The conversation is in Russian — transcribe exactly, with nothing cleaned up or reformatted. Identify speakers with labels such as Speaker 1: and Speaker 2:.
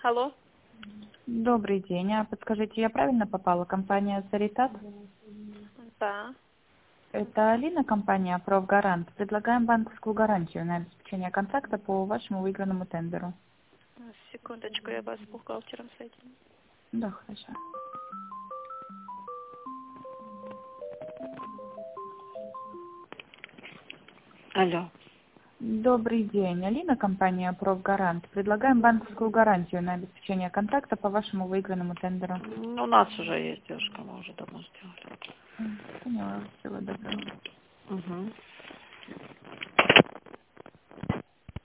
Speaker 1: Алло.
Speaker 2: Добрый день. А подскажите, я правильно попала? Компания «Саритат»?
Speaker 1: Да.
Speaker 2: Это Алина, компания «Профгарант». Предлагаем банковскую гарантию на обеспечение контракта по вашему выигранному тендеру.
Speaker 1: Секундочку, я вас с бухгалтером соединю.
Speaker 2: Да, хорошо.
Speaker 3: Алло.
Speaker 2: Добрый день. Алина, компания «Профгарант». Предлагаем банковскую гарантию на обеспечение контракта по вашему выигранному тендеру.
Speaker 3: Ну, у нас уже есть девушка, мы уже давно сделали.
Speaker 2: М, Поняла. Всего доброго.
Speaker 3: Угу.